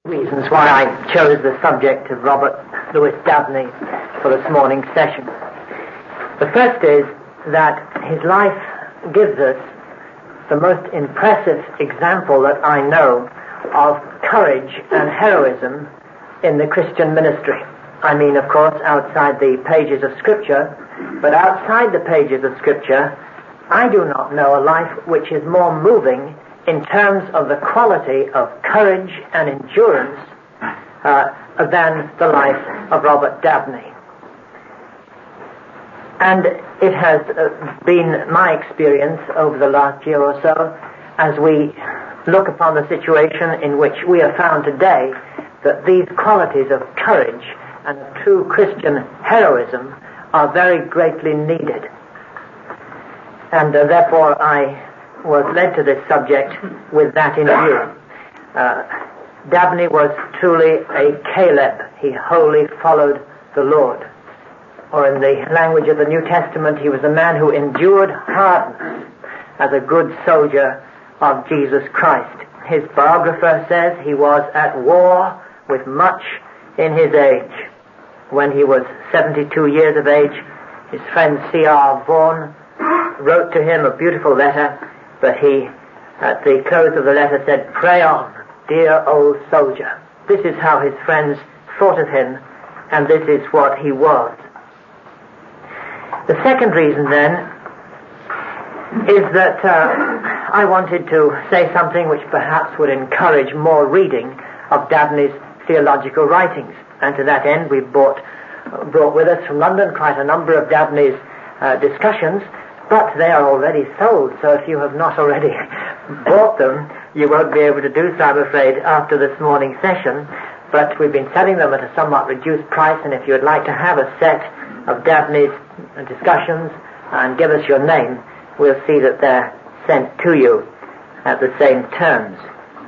Reasons why I chose the subject of Robert Louis Dabney for this morning's session. The first is that his life gives us the most impressive example that I know of courage and heroism in the Christian ministry. I mean, of course, outside the pages of Scripture, but outside the pages of Scripture, I do not know a life which is more moving in terms of the quality of courage and endurance than the life of Robert Dabney. And it has been my experience over the last year or so, as we look upon the situation in which we are found today, that these qualities of courage and true Christian heroism are very greatly needed. And therefore I was led to this subject with that in view. Dabney was truly a Caleb. He wholly followed the Lord. Or in the language of the New Testament, he was a man who endured hardness as a good soldier of Jesus Christ. His biographer says he was at war with much in his age. When he was 72 years of age, his friend C.R. Vaughan wrote to him a beautiful letter, but he, at the close of the letter, said, "Pray on, dear old soldier." This is how his friends thought of him, and this is what he was. The second reason, then, is that I wanted to say something which perhaps would encourage more reading of Dabney's theological writings. And to that end, we brought with us from London quite a number of Dabney's discussions, but they are already sold, so if you have not already bought them, you won't be able to do so, I'm afraid, after this morning's session. But we've been selling them at a somewhat reduced price, and if you would like to have a set of Dabney's discussions and give us your name, we'll see that they're sent to you at the same terms.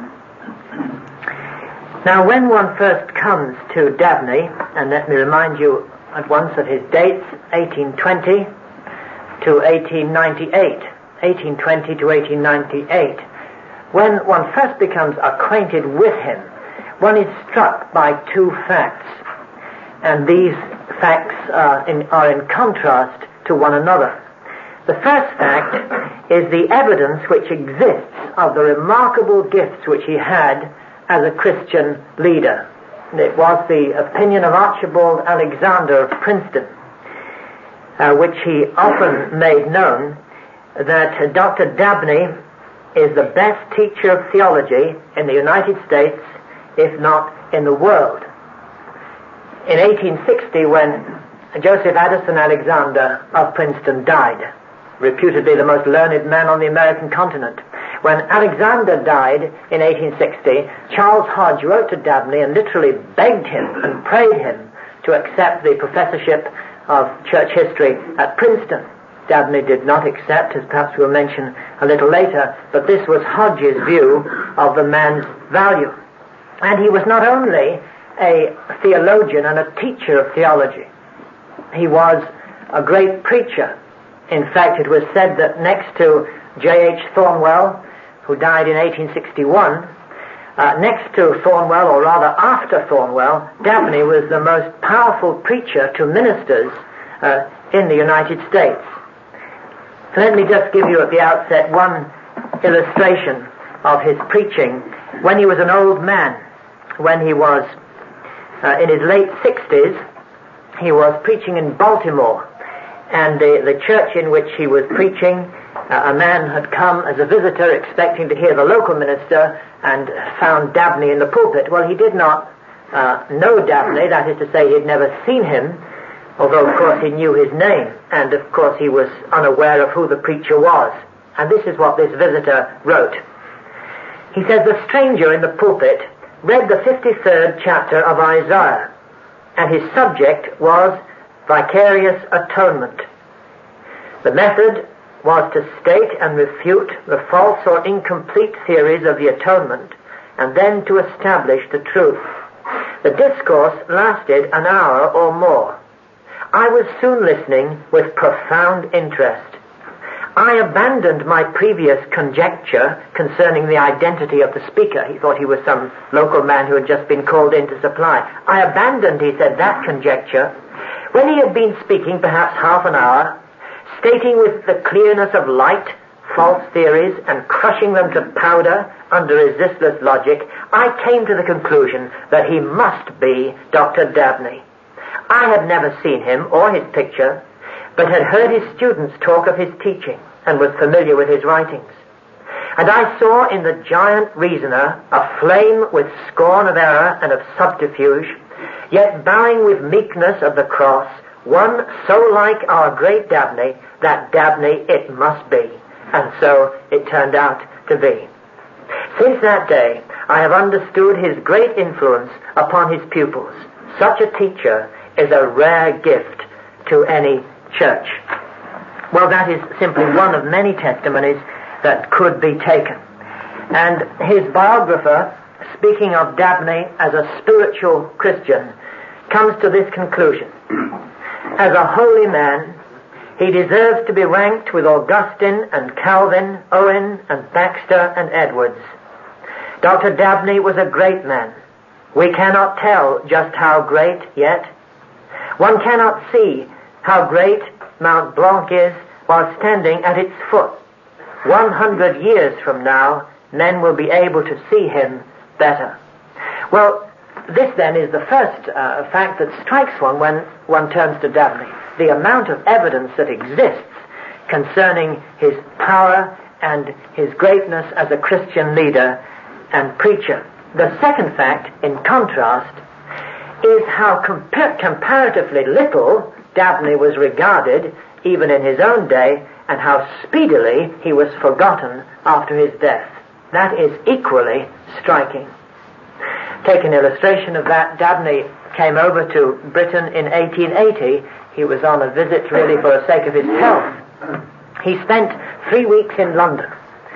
Now, when one first comes to Dabney, and let me remind you at once of his dates, 1820 to 1898, 1820 to 1898, when one first becomes acquainted with him, one is struck by two facts, and these facts are in contrast to one another. The first fact is the evidence which exists of the remarkable gifts which he had as a Christian leader. It was the opinion of Archibald Alexander of Princeton, which he often made known, that Dr. Dabney is the best teacher of theology in the United States, if not in the world. In 1860, when Joseph Addison Alexander of Princeton died, reputedly the most learned man on the American continent, when Alexander died in 1860, Charles Hodge wrote to Dabney and literally begged him and prayed him to accept the professorship of church history at Princeton. Dabney did not accept, as perhaps we'll mention a little later, but this was Hodge's view of the man's value. And he was not only a theologian and a teacher of theology, he was a great preacher. In fact, it was said that next to J.H. Thornwell, who died in 1861, next to Thornwell, or rather after Thornwell, Dabney was the most powerful preacher to ministers in the United States. So let me just give you at the outset one illustration of his preaching. When he was an old man, when he was in his late 60s, he was preaching in Baltimore, and the church in which he was preaching, a man had come as a visitor expecting to hear the local minister and found Dabney in the pulpit. Well, he did not know Dabney, that is to say, he had never seen him, although of course he knew his name, and of course he was unaware of who the preacher was. And this is what this visitor wrote. He says, "The stranger in the pulpit read the 53rd chapter of Isaiah, and his subject was vicarious atonement. The method was to state and refute the false or incomplete theories of the atonement, and then to establish the truth. The discourse lasted an hour or more. I was soon listening with profound interest. I abandoned my previous conjecture concerning the identity of the speaker. He thought he was some local man who had just been called in to supply. I abandoned, he said, that conjecture when he had been speaking perhaps half an hour, stating with the clearness of light false theories and crushing them to powder under resistless logic. I came to the conclusion that he must be Dr. Dabney. I had never seen him or his picture, but had heard his students talk of his teaching and was familiar with his writings. And I saw in the giant reasoner aflame with scorn of error and of subterfuge, yet bowing with meekness of the cross, one so like our great Dabney that Dabney it must be. And so it turned out to be. Since that day, I have understood his great influence upon his pupils. Such a teacher is a rare gift to any church. Well, that is simply one of many testimonies that could be taken. And his biographer, speaking of Dabney as a spiritual Christian, comes to this conclusion. As a holy man, he deserves to be ranked with Augustine and Calvin, Owen and Baxter and Edwards. Dr. Dabney was a great man. We cannot tell just how great yet. One cannot see how great Mount Blanc is while standing at its foot. 100 years from now, men will be able to see him better. Well, this then is the first fact that strikes one when one turns to Dabney. The amount of evidence that exists concerning his power and his greatness as a Christian leader and preacher. The second fact, in contrast, is how comparatively little Dabney was regarded even in his own day, and how speedily he was forgotten after his death. That is equally striking. Take an illustration of that. Dabney came over to Britain in 1880. He was on a visit really for the sake of his health. He spent 3 weeks in London.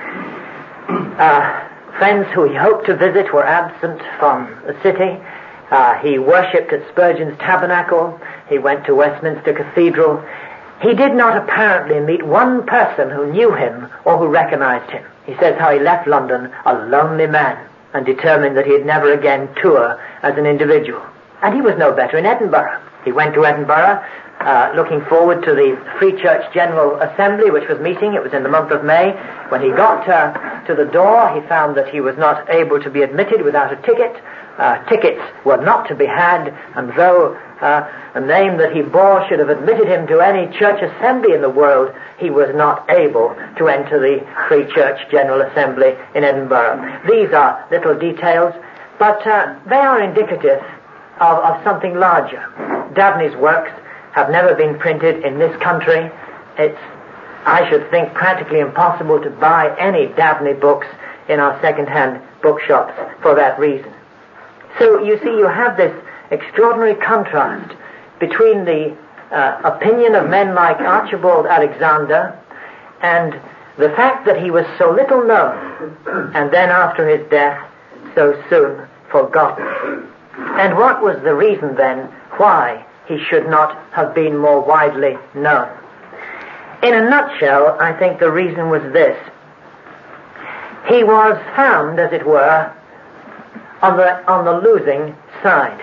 Friends who he hoped to visit were absent from the city. He worshipped at Spurgeon's Tabernacle. He went to Westminster Cathedral. He did not apparently meet one person who knew him or who recognized him. He says how he left London a lonely man and determined that he'd never again tour as an individual. And he was no better in Edinburgh. He went to Edinburgh looking forward to the Free Church General Assembly, which was meeting. It was in the month of May. When he got to the door, he found that he was not able to be admitted without a ticket. Tickets were not to be had, and though a name that he bore should have admitted him to any church assembly in the world, he was not able to enter the Free Church General Assembly in Edinburgh. These are little details, but they are indicative of something larger. Dabney's works have never been printed in this country. It's, I should think, practically impossible to buy any Dabney books in our second-hand bookshops for that reason. So you see, you have this extraordinary contrast between the opinion of men like Archibald Alexander and the fact that he was so little known and then after his death so soon forgotten. And what was the reason then why he should not have been more widely known? In a nutshell, I think the reason was this. He was found, as it were, on the losing side.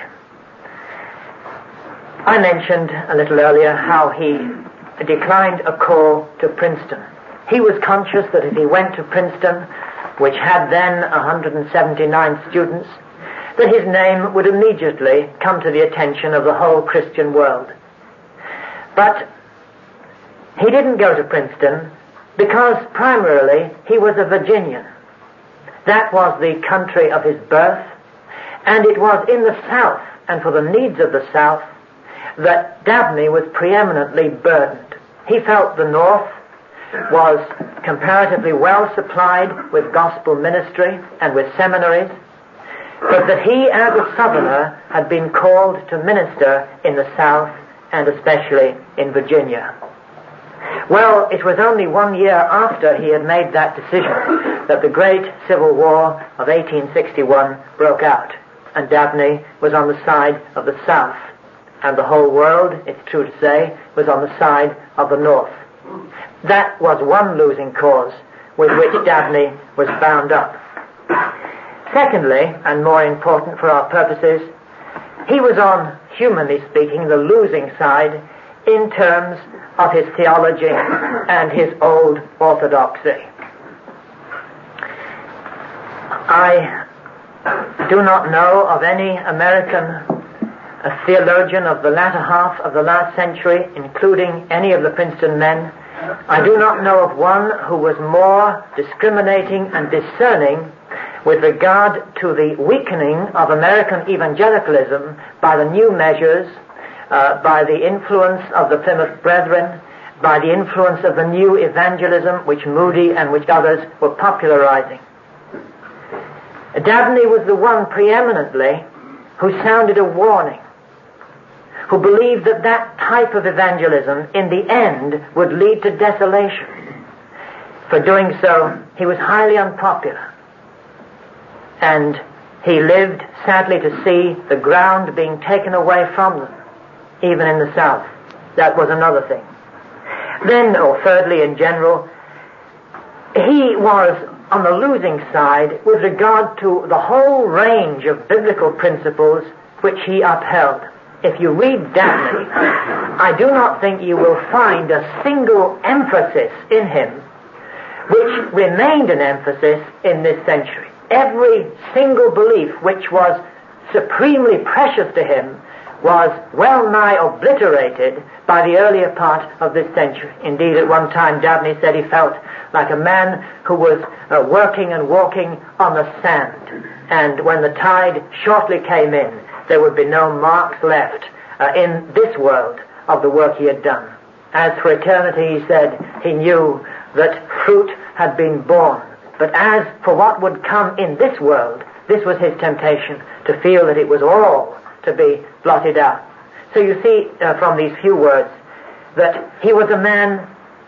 I mentioned a little earlier how he declined a call to Princeton. He was conscious that if he went to Princeton, which had then 179 students, that his name would immediately come to the attention of the whole Christian world. But he didn't go to Princeton because primarily he was a Virginian. That was the country of his birth, and it was in the South and for the needs of the South that Dabney was preeminently burdened. He felt the North was comparatively well supplied with gospel ministry and with seminaries, but that he, as a Southerner, had been called to minister in the South and especially in Virginia. Well, it was only 1 year after he had made that decision that the great Civil War of 1861 broke out, and Dabney was on the side of the South, and the whole world, it's true to say, was on the side of the North. That was one losing cause with which Dabney was bound up. Secondly, and more important for our purposes, he was on, humanly speaking, the losing side in terms of his theology and his old orthodoxy. I do not know of any American theologian of the latter half of the last century, including any of the Princeton men. I do not know of one who was more discriminating and discerning with regard to the weakening of American evangelicalism by the new measures, by the influence of the Plymouth Brethren, by the influence of the new evangelism which Moody and which others were popularizing. Dabney was the one preeminently who sounded a warning, who believed that that type of evangelism in the end would lead to desolation. For doing so, he was highly unpopular. And he lived, sadly, to see the ground being taken away from them, even in the South. That was another thing. Then, or thirdly, in general, he was on the losing side with regard to the whole range of biblical principles which he upheld. If you read Dabney, I do not think you will find a single emphasis in him which remained an emphasis in this century. Every single belief which was supremely precious to him was well nigh obliterated by the earlier part of this century. Indeed, at one time, Dabney said he felt like a man who was working and walking on the sand. And when the tide shortly came in, there would be no marks left in this world of the work he had done. As for eternity, he said, he knew that fruit had been borne. But as for what would come in this world, this was his temptation, to feel that it was all to be blotted out. So you see from these few words that he was a man,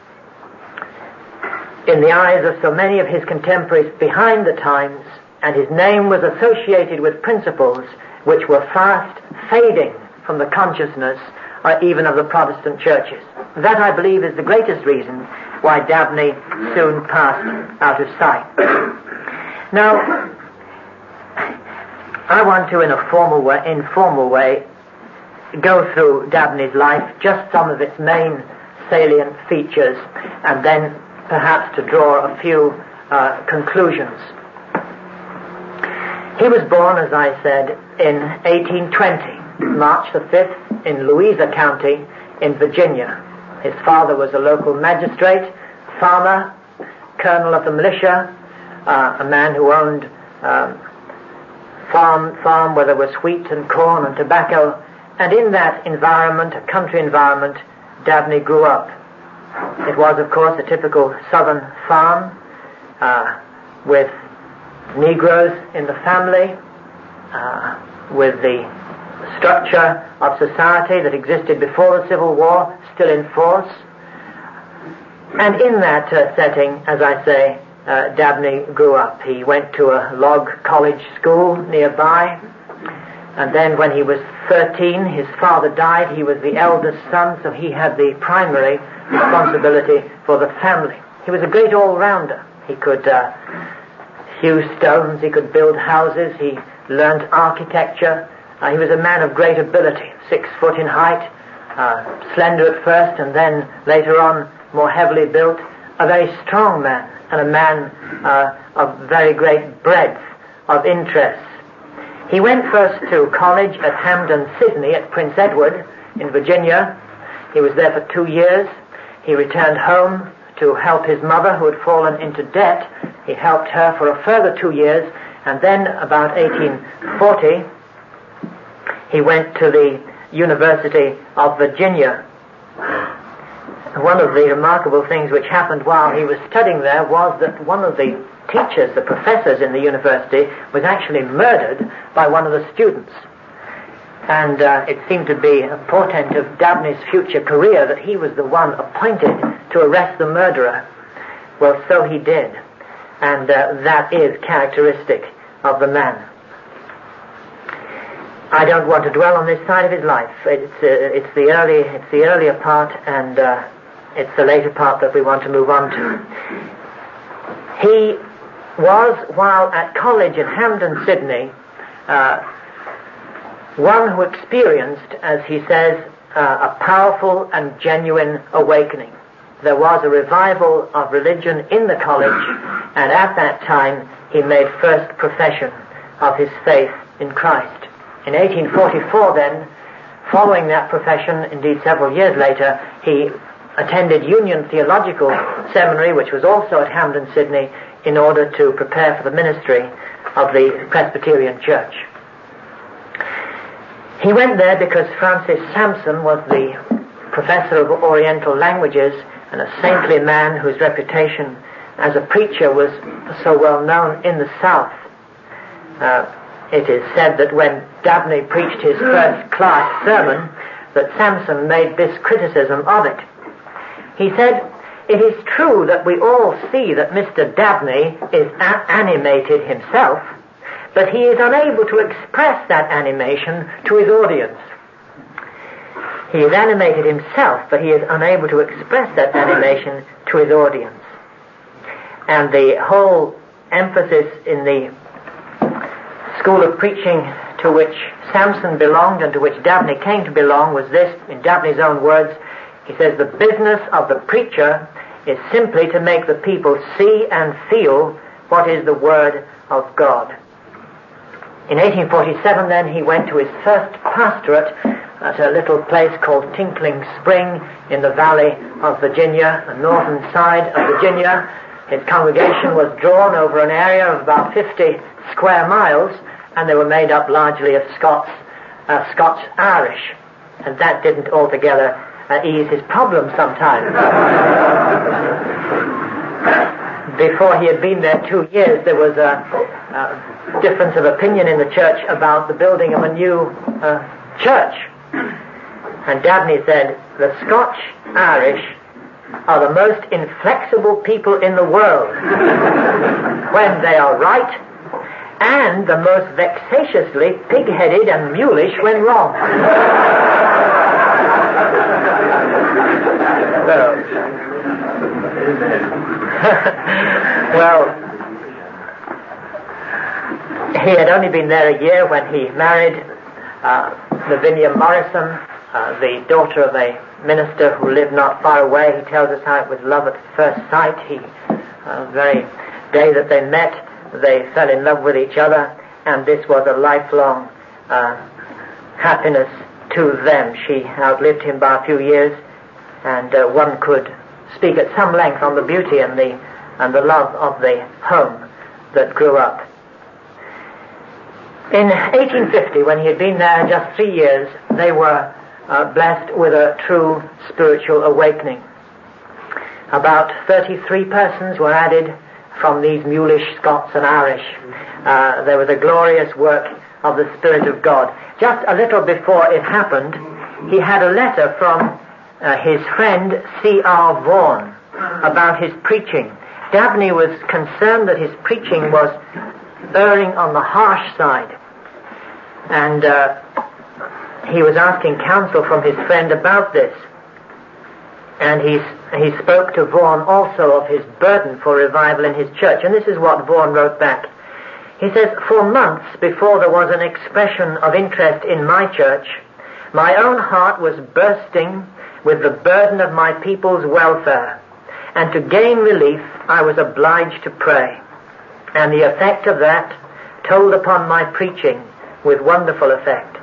in the eyes of so many of his contemporaries, behind the times, and his name was associated with principles which were fast fading from the consciousness even of the Protestant churches. That, I believe, is the greatest reason why Dabney soon passed out of sight. Now, I want to, in a informal way, go through Dabney's life, just some of its main salient features, and then perhaps to draw a few conclusions. He was born, as I said, in 1820, March the 5th, in Louisa County in Virginia. His father was a local magistrate, farmer, colonel of the militia, a man who owned farm where there was wheat and corn and tobacco. And in that environment, a country environment, Dabney grew up. It was, of course, a typical southern farm with Negroes in the family, with the structure of society that existed before the Civil War still in force. And in that setting, as I say, Dabney grew up. He went to a log college school nearby, and then when he was 13, his father died. He was the eldest son, so he had the primary responsibility for the family. He was a great all-rounder. He could hew stones, he could build houses, he learned architecture. He was a man of great ability, 6 foot in height, slender at first, and then later on more heavily built, a very strong man, and a man of very great breadth of interests. He went first to college at Hampden Sydney at Prince Edward in Virginia. He was there for 2 years. He returned home to help his mother, who had fallen into debt. He helped her for a further 2 years, and then about 1840, he went to the University of Virginia. One of the remarkable things which happened while he was studying there was that one of the teachers, the professors in the university, was actually murdered by one of the students. And it seemed to be a portent of Dabney's future career that he was the one appointed to arrest the murderer. Well, so he did. And that is characteristic of the man. I don't want to dwell on this side of his life. It's the earlier part, and It's the later part that we want to move on to. He was, while at college in Hampden, Sydney, one who experienced, as he says, a powerful and genuine awakening. There was a revival of religion in the college, and at that time he made first profession of his faith in Christ. In 1844 then, following that profession, indeed several years later, he attended Union Theological Seminary, which was also at Hampden, Sydney, in order to prepare for the ministry of the Presbyterian Church. He went there because Francis Sampson was the professor of Oriental languages and a saintly man whose reputation as a preacher was so well known in the South. It is said that when Dabney preached his first-class sermon, that Sampson made this criticism of it. He said, "It is true that we all see that Mr. Dabney is animated himself, but he is unable to express that animation to his audience." He is animated himself, but he is unable to express that animation to his audience. And the whole emphasis in the school of preaching to which Sampson belonged and to which Dabney came to belong was this, in Dabney's own words. He says, "The business of the preacher is simply to make the people see and feel what is the Word of God." In 1847 then he went to his first pastorate at a little place called Tinkling Spring in the valley of Virginia, the northern side of Virginia. His congregation was drawn over an area of about 50 square miles, and they were made up largely of Scots-Irish, and that didn't altogether ease his problem sometimes. Before he had been there 2 years, there was a difference of opinion in the church about the building of a new church. And Dabney said, "The Scotch-Irish are the most inflexible people in the world when they are right, and the most vexatiously pig-headed and mulish when wrong." Well, he had only been there a year when he married Lavinia Morrison, the daughter of a minister who lived not far away. He tells us how it was love at first sight. The very day that they met, they fell in love with each other, and this was a lifelong happiness to them. She outlived him by a few years, and one could speak at some length on the beauty and the love of the home that grew up. In 1850, when he had been there just 3 years, they were blessed with a true spiritual awakening. About 33 persons were added from these mulish Scots and Irish. There was a glorious work of the Spirit of God. Just a little before it happened, he had a letter from his friend C.R. Vaughan about his preaching. Dabney was concerned that his preaching was erring on the harsh side, and he was asking counsel from his friend about this. And he spoke to Vaughan also of his burden for revival in his church. And this is what Vaughan wrote back. He says, "For months before there was an expression of interest in my church, my own heart was bursting with the burden of my people's welfare. And to gain relief, I was obliged to pray. And the effect of that told upon my preaching with wonderful effect."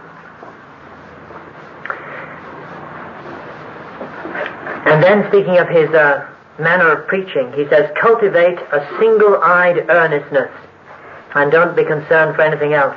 And then, speaking of his manner of preaching, he says, "Cultivate a single-eyed earnestness and don't be concerned for anything else.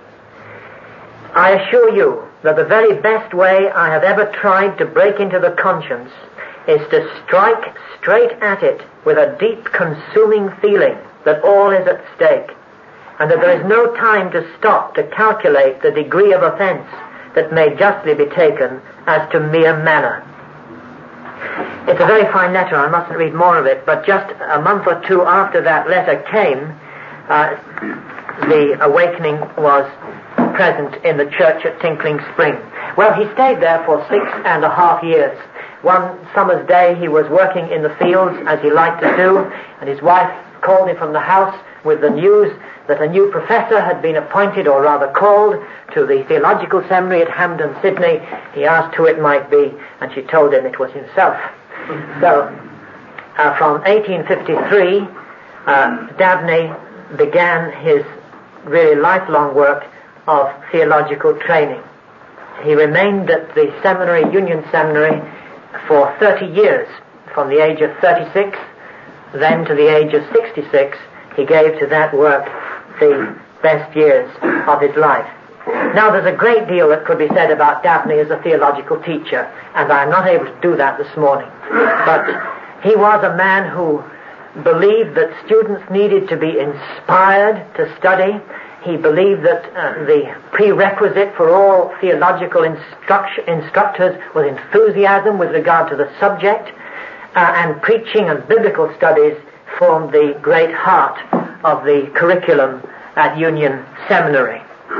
I assure you that the very best way I have ever tried to break into the conscience is to strike straight at it with a deep consuming feeling that all is at stake, and that there is no time to stop to calculate the degree of offense that may justly be taken as to mere manner." It's a very fine letter. I mustn't read more of it, but just a month or two after that letter came, the awakening was present in the church at Tinkling Spring. Well, he stayed there for 6.5 years. one summer's day he was working in the fields as he liked to do, and his wife called him from the house with the news that a new professor had been appointed, or rather called, to the theological seminary at Hampden, Sydney. He asked who it might be, and she told him it was himself. So, from 1853, Dabney began his really lifelong work of theological training. He remained at the seminary, Union Seminary, for 30 years. From the age of 36, then to the age of 66, he gave to that work the best years of his life. Now, there's a great deal that could be said about Dabney as a theological teacher, and I'm not able to do that this morning. But he was a man who believed that students needed to be inspired to study. He believed that the prerequisite for all theological instructors was enthusiasm with regard to the subject, and preaching and biblical studies formed the great heart of the curriculum at Union Seminary.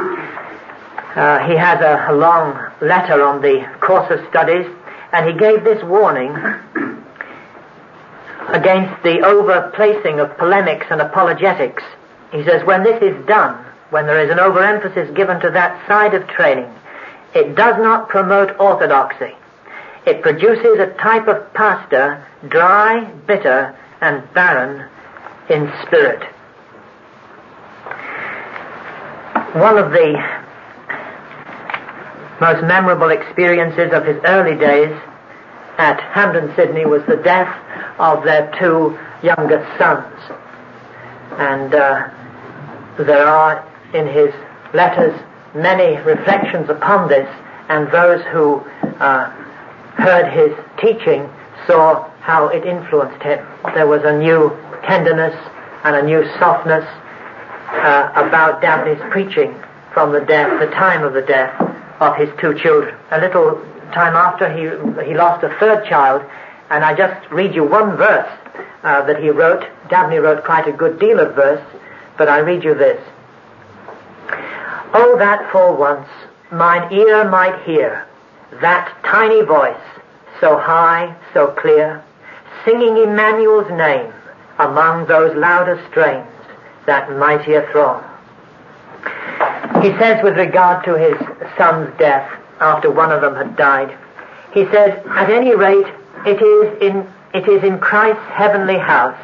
He has a long letter on the course of studies, and he gave this warning against the overplacing of polemics and apologetics. He says, when this is done, when there is an overemphasis given to that side of training, it does not promote orthodoxy. It produces a type of pastor, dry, bitter, and barren in spirit. One of the most memorable experiences of his early days at Hampden, Sydney, was the death of their two youngest sons. And there are in his letters many reflections upon this, and those who heard his teaching saw how it influenced him. There was a new tenderness and a new softness about Dabney's preaching from the time of the death of his two children. A little time after, he lost a third child, and I just read you one verse that he wrote. Dabney wrote quite a good deal of verse, but I read you this. Oh, that for once mine ear might hear that tiny voice, so high, so clear, singing Emmanuel's name among those louder strains, that mightier throng. He says with regard to his son's death, after one of them had died, he says, at any rate, it is in Christ's heavenly house,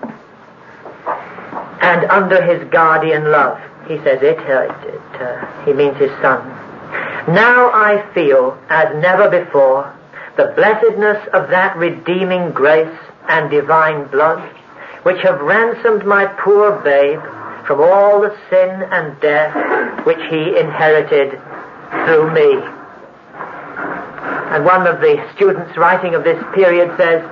and under his guardian love. He says he means his son. Now I feel, as never before, the blessedness of that redeeming grace and divine blood, which have ransomed my poor babe from all the sin and death which he inherited through me. And one of the students writing of this period says,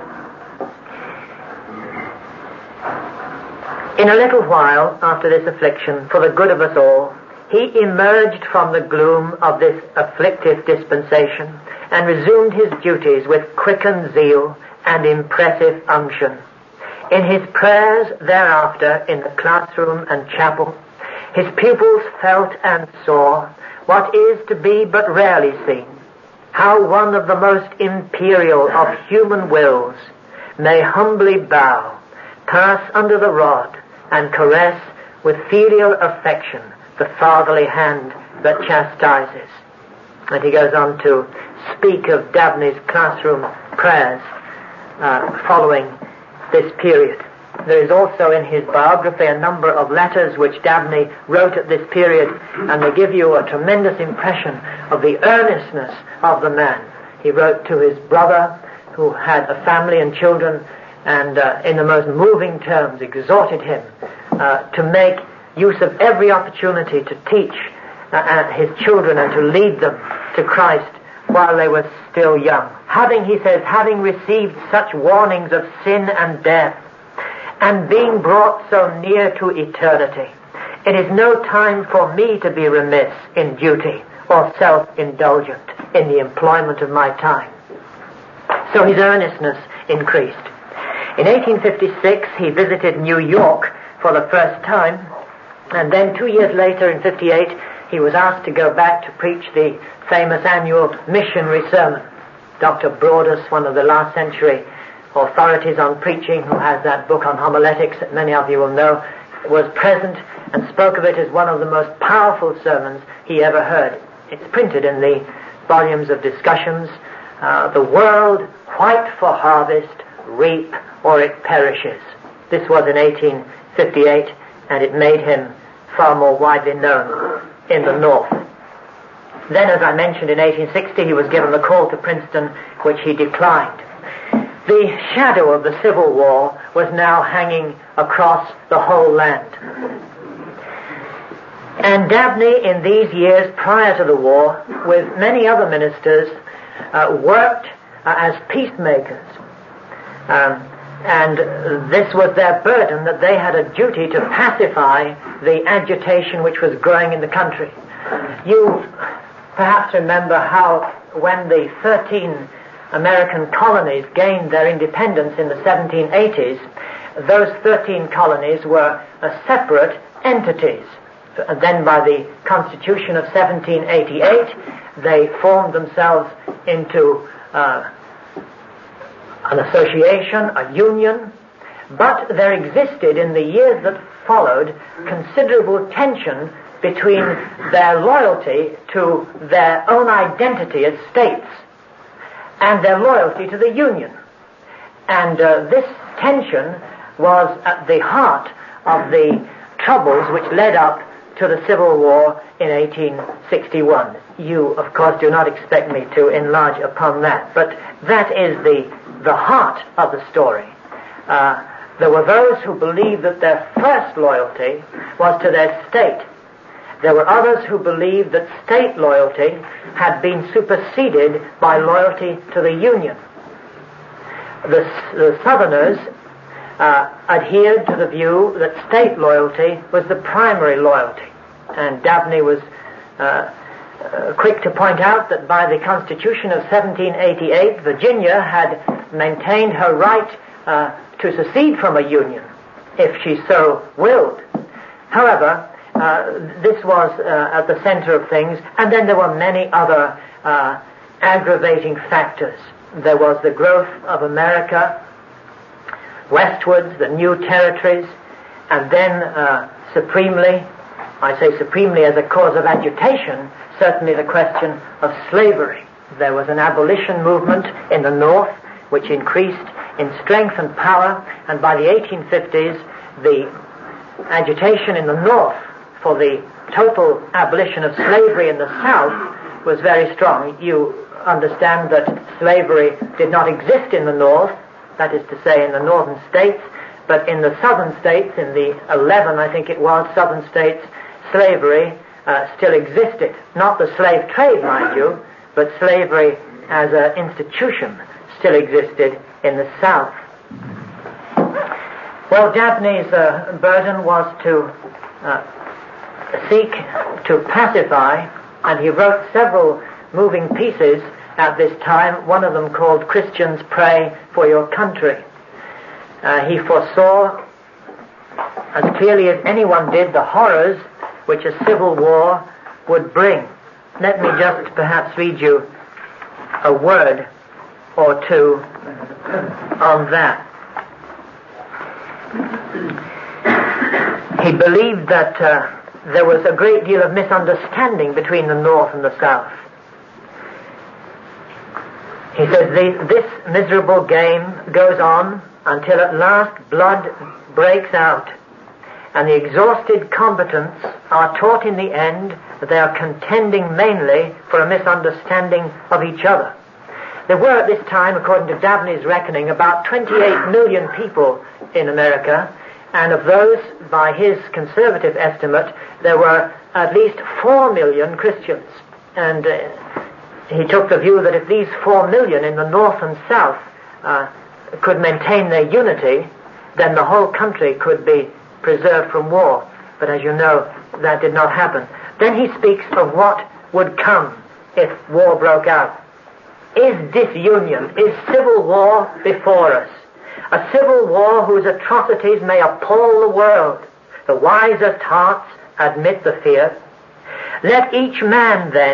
in a little while after this affliction, for the good of us all, he emerged from the gloom of this afflictive dispensation and resumed his duties with quickened zeal and impressive unction. In his prayers thereafter in the classroom and chapel, his pupils felt and saw what is to be but rarely seen, how one of the most imperial of human wills may humbly bow, pass under the rod, and caress with filial affection the fatherly hand that chastises. And he goes on to speak of Dabney's classroom prayers following this period. There is also in his biography a number of letters which Dabney wrote at this period, and they give you a tremendous impression of the earnestness of the man. He wrote to his brother, who had a family and children, and in the most moving terms exhorted him to make use of every opportunity to teach his children and to lead them to Christ while they were still young. He says, having received such warnings of sin and death, and being brought so near to eternity, it is no time for me to be remiss in duty or self-indulgent in the employment of my time. So his earnestness increased. In 1856, he visited New York for the first time, and then 2 years later, in 58, he was asked to go back to preach the famous annual missionary sermon. Dr. Broadus, one of the last century authorities on preaching, who has that book on homiletics that many of you will know, was present and spoke of it as one of the most powerful sermons he ever heard. It's printed in the volumes of discussions. The world, white for harvest, reap or it perishes. This was in 1858, and it made him far more widely known in the North. Then, as I mentioned, in 1860 he was given the call to Princeton, which he declined. The shadow of the Civil War was now hanging across the whole land. And Dabney, in these years prior to the war, with many other ministers, worked as peacemakers. And this was their burden, that they had a duty to pacify the agitation which was growing in the country. You perhaps remember how when the 13 American colonies gained their independence in the 1780s, those 13 colonies were separate entities. And then by the Constitution of 1788, they formed themselves into an association, a union, but there existed in the years that followed considerable tension between their loyalty to their own identity as states and their loyalty to the Union. And this tension was at the heart of the troubles which led up to the Civil War in 1861. You, of course, do not expect me to enlarge upon that, but that is the heart of the story. There were those who believed that their first loyalty was to their state. There were others who believed that state loyalty had been superseded by loyalty to the Union. The Southerners adhered to the view that state loyalty was the primary loyalty. And Dabney was quick to point out that by the Constitution of 1788, Virginia had maintained her right to secede from a union, if she so willed. However, this was at the center of things, and then there were many other aggravating factors. There was the growth of America westwards, the new territories, and then supremely, I say supremely as a cause of agitation, certainly the question of slavery. There was an abolition movement in the North which increased in strength and power, and by the 1850s the agitation in the North for the total abolition of slavery in the South was very strong. You understand that slavery did not exist in the North, that is to say in the northern states, but in the southern states, in the 11, I think it was, southern states, slavery still existed. Not the slave trade, mind you, but slavery as an institution still existed in the South. Well, Dabney's burden was to seek to pacify, and he wrote several moving pieces at this time, one of them called Christians Pray for Your Country. He foresaw, as clearly as anyone did, the horrors which a civil war would bring. Let me just perhaps read you a word or two on that. He believed that there was a great deal of misunderstanding between the North and the South. He says, this miserable game goes on until at last blood breaks out, and the exhausted combatants are taught in the end that they are contending mainly for a misunderstanding of each other. There were at this time, according to Dabney's reckoning, about 28 million people in America, and of those, by his conservative estimate, there were at least 4 million Christians. And he took the view that if these 4 million in the North and South could maintain their unity, then the whole country could be preserved from war. But as you know, that did not happen. Then he speaks of what would come if war broke out. Is disunion, is civil war before us? A civil war whose atrocities may appall the world. The wisest hearts admit the fear. Let each man then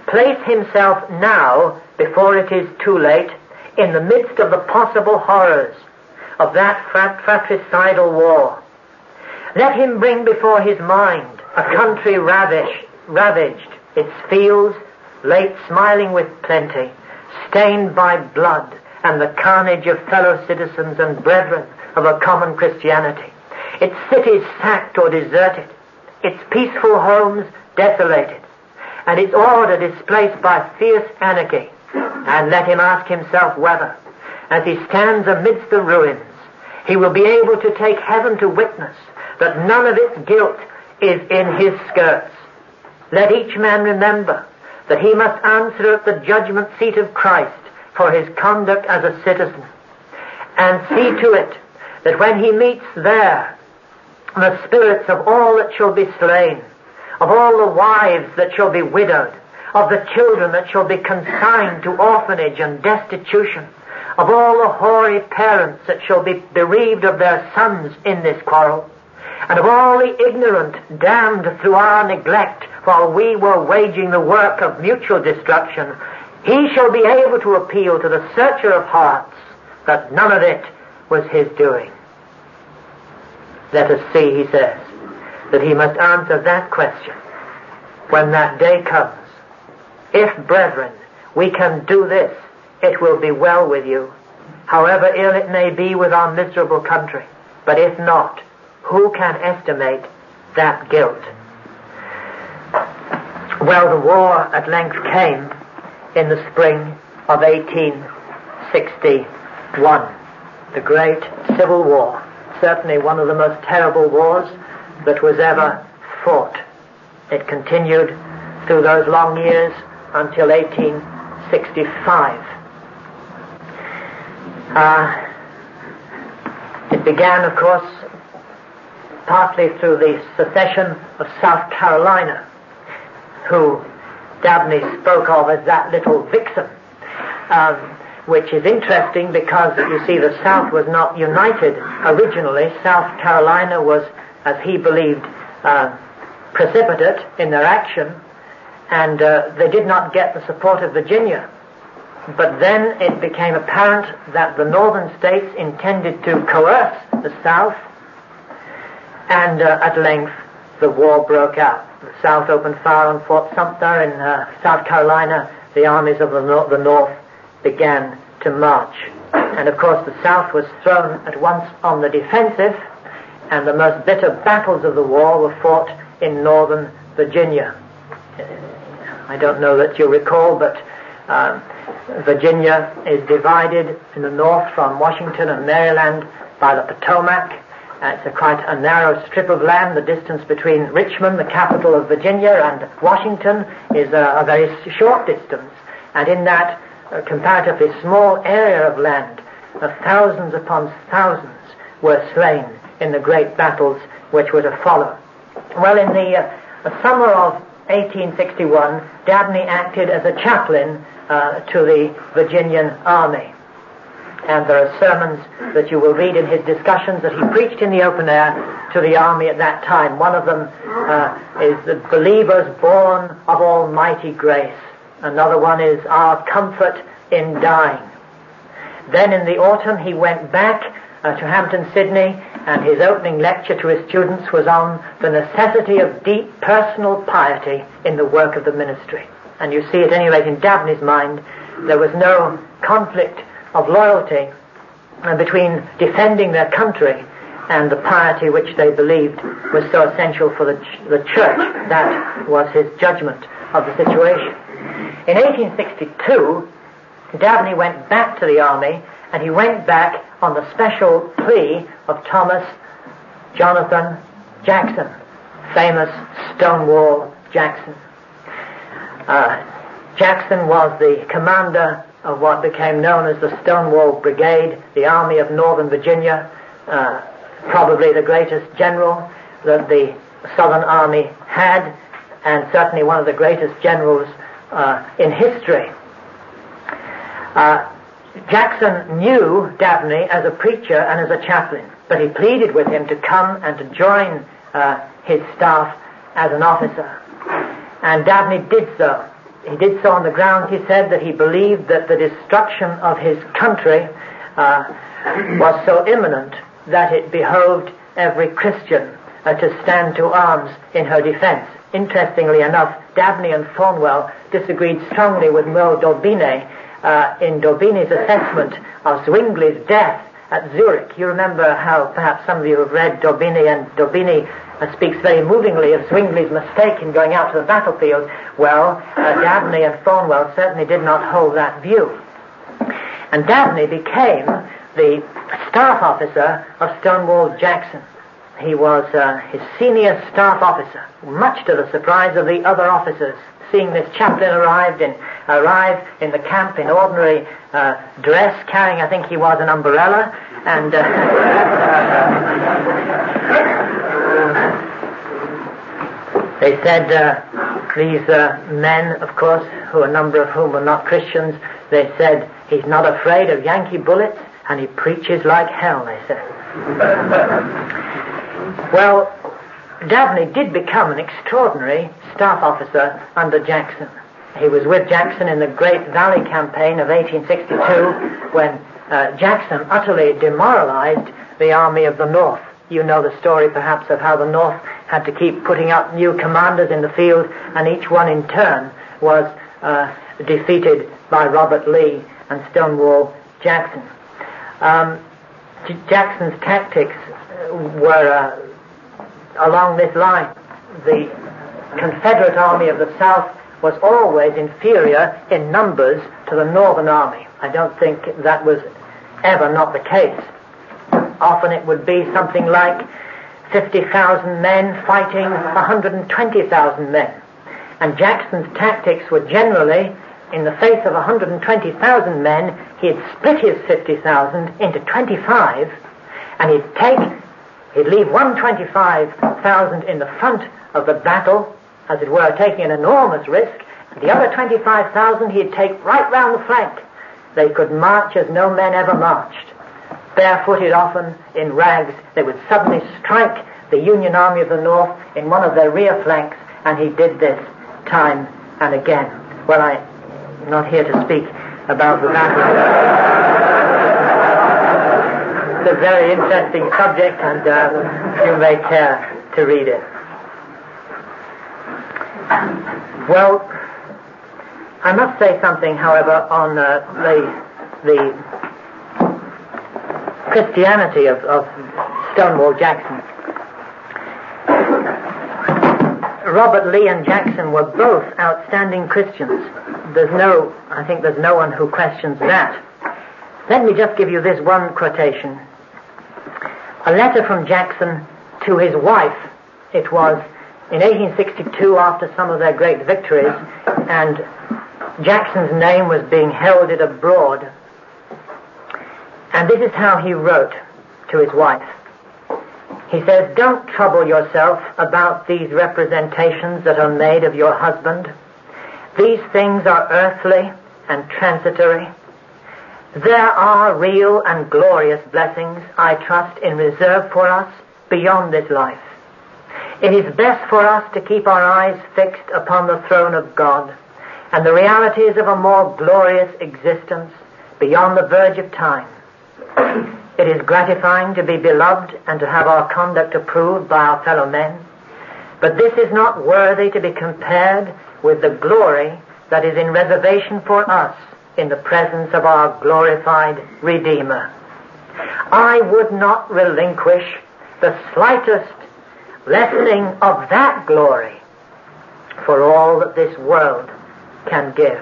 place himself now, before it is too late, in the midst of the possible horrors of that fratricidal war. Let him bring before his mind a country ravaged, its fields late smiling with plenty, stained by blood and the carnage of fellow citizens and brethren of a common Christianity, its cities sacked or deserted, its peaceful homes desolated, and its order displaced by fierce anarchy. And let him ask himself whether, as he stands amidst the ruins, he will be able to take heaven to witness that none of its guilt is in his skirts. Let each man remember that he must answer at the judgment seat of Christ for his conduct as a citizen, and see to it that when he meets there the spirits of all that shall be slain, of all the wives that shall be widowed, of the children that shall be consigned to orphanage and destitution, of all the hoary parents that shall be bereaved of their sons in this quarrel, and of all the ignorant damned through our neglect while we were waging the work of mutual destruction, he shall be able to appeal to the searcher of hearts that none of it was his doing. Let us see, he says, that he must answer that question when that day comes. If, brethren, we can do this, it will be well with you, however ill it may be with our miserable country. But if not, who can estimate that guilt? Well, the war at length came in the spring of 1861. The great Civil War, certainly one of the most terrible wars that was ever fought. It continued through those long years until 1865. It began, of course, partly through the secession of South Carolina, who Dabney spoke of as that little vixen, which is interesting because, you see, the South was not united originally. South Carolina was, as he believed, precipitate in their action, and they did not get the support of Virginia. But then it became apparent that the northern states intended to coerce the South, and at length the war broke out. The South opened fire on Fort Sumter in South Carolina. The armies of the North began to march. And of course the South was thrown at once on the defensive, and the most bitter battles of the war were fought in northern Virginia. I don't know that you recall, but Virginia is divided in the north from Washington and Maryland by the Potomac. It's quite a narrow strip of land. The distance between Richmond, the capital of Virginia, and Washington is a very short distance. And in that comparatively small area of land, thousands upon thousands were slain in the great battles which were to follow. Well, in the summer of 1861, Dabney acted as a chaplain to the Virginian army. And there are sermons that you will read in his discussions that he preached in the open air to the army at that time. One of them is the believers born of almighty grace. Another one is our comfort in dying. Then in the autumn he went back to Hampton, Sydney, and his opening lecture to his students was on the necessity of deep personal piety in the work of the ministry. And you see, at any rate, in Dabney's mind, there was no conflict of loyalty between defending their country and the piety which they believed was so essential for the church. That was his judgment of the situation. In 1862, Dabney went back to the army, and he went back on the special plea of Thomas Jonathan Jackson, famous Stonewall Jackson. Jackson was the commander of what became known as the Stonewall Brigade, the Army of Northern Virginia, probably the greatest general that the Southern Army had, and certainly one of the greatest generals in history. Jackson knew Dabney as a preacher and as a chaplain, but he pleaded with him to come and to join his staff as an officer. And Dabney did so. he did so on the grounds, he said, that he believed that the destruction of his country was so imminent that it behoved every Christian to stand to arms in her defense. Interestingly enough, Dabney and Thornwell disagreed strongly with Merle Daubigny in Daubigny's assessment of Zwingli's death at Zurich. You remember how perhaps some of you have read Daubigny, and Daubigny speaks very movingly of Zwingli's mistake in going out to the battlefield. Well, Dabney and Thornwell certainly did not hold that view. And Dabney became the staff officer of Stonewall Jackson. He was his senior staff officer, much to the surprise of the other officers. Seeing this chaplain arrive in the camp in ordinary dress, carrying, I think he was, an umbrella, and they said these men, of course, who a number of whom were not Christians, they said, he's not afraid of Yankee bullets, and he preaches like hell, they said. Well, Dabney did become an extraordinary staff officer under Jackson. He was with Jackson in the Great Valley Campaign of 1862 when Jackson utterly demoralized the Army of the North. You know the story perhaps of how the North had to keep putting up new commanders in the field, and each one in turn was defeated by Robert Lee and Stonewall Jackson. Jackson's tactics were along this line. The Confederate Army of the South was always inferior in numbers to the Northern Army. I don't think that was ever not the case. Often it would be something like 50,000 men fighting 120,000 men. And Jackson's tactics were generally, in the face of 120,000 men, he'd split his 50,000 into 25, and he'd leave 125,000 in the front of the battle, as it were, taking an enormous risk. The other 25,000 he'd take right round the flank. They could march as no men ever marched. Barefooted, often in rags, they would suddenly strike the Union Army of the North in one of their rear flanks, and he did this time and again. Well, I'm not here to speak about the battle. It's a very interesting subject, and you may care to read it. Well, I must say something, however, on the Christianity of Stonewall Jackson. Robert Lee and Jackson were both outstanding Christians. I think there's no one who questions that. Let me just give you this one quotation. A letter from Jackson to his wife. It was in 1862, after some of their great victories, and Jackson's name was being heralded abroad. And this is how he wrote to his wife. He says, "Don't trouble yourself about these representations that are made of your husband. These things are earthly and transitory. There are real and glorious blessings, I trust, in reserve for us beyond this life. It is best for us to keep our eyes fixed upon the throne of God and the realities of a more glorious existence beyond the verge of time. It is gratifying to be beloved and to have our conduct approved by our fellow men, but this is not worthy to be compared with the glory that is in reservation for us in the presence of our glorified Redeemer. I would not relinquish the slightest lessening of that glory for all that this world can give."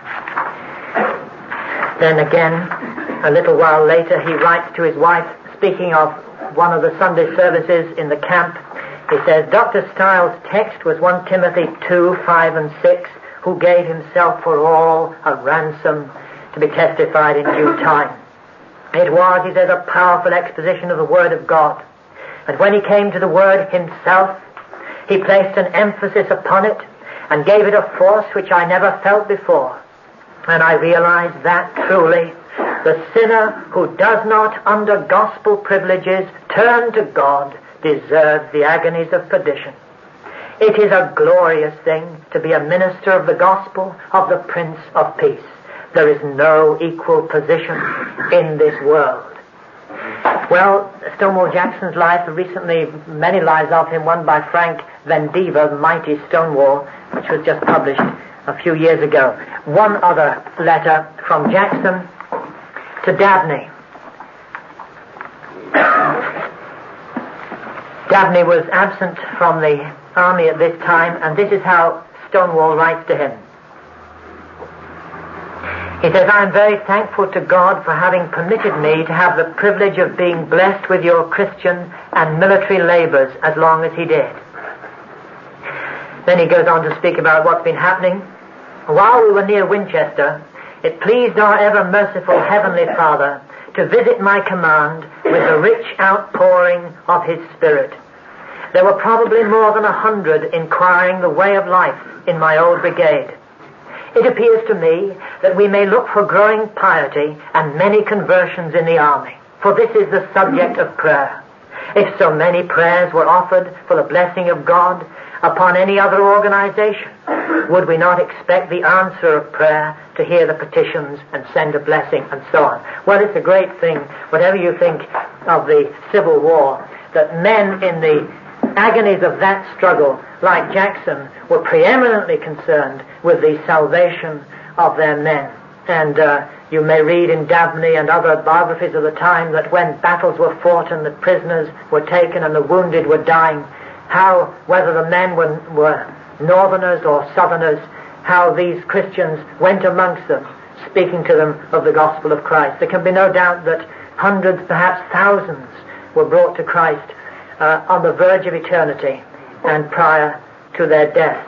Then again, a little while later, he writes to his wife, speaking of one of the Sunday services in the camp. He says, "Dr. Stiles' text was 1 Timothy 2, 5 and 6, who gave himself for all a ransom to be testified in due time. It was," he says, "a powerful exposition of the Word of God. And when he came to the Word himself, he placed an emphasis upon it and gave it a force which I never felt before. And I realized that truly the sinner who does not, under gospel privileges, turn to God deserves the agonies of perdition. It is a glorious thing to be a minister of the gospel of the Prince of Peace. There is no equal position in this world. Well, Stonewall Jackson's life, recently many lives of him, one by Frank Vendiva, Mighty Stonewall, which was just published a few years ago. One other letter from Jackson to Dabney. Dabney was absent from the army at this time, and this is how Stonewall writes to him. He says, I am very thankful to God for having permitted me to have the privilege of being blessed with your Christian and military labors as long as he did. Then he goes on to speak about what's been happening. While we were near Winchester, it pleased our ever merciful Heavenly Father to visit my command with a rich outpouring of His Spirit. There were probably more than 100 inquiring the way of life in my old brigade. It appears to me that we may look for growing piety and many conversions in the army, for this is the subject of prayer. If so many prayers were offered for the blessing of God upon any other organization, would we not expect the answer of prayer to hear the petitions and send a blessing and so on? Well, it's a great thing, whatever you think of the Civil War, that men in the agonies of that struggle, like Jackson, were preeminently concerned with the salvation of their men. And you may read in Dabney and other biographies of the time that when battles were fought and the prisoners were taken and the wounded were dying, how, whether the men were northerners or southerners, how these Christians went amongst them, speaking to them of the gospel of Christ. There can be no doubt that hundreds, perhaps thousands, were brought to Christ on the verge of eternity and prior to their deaths.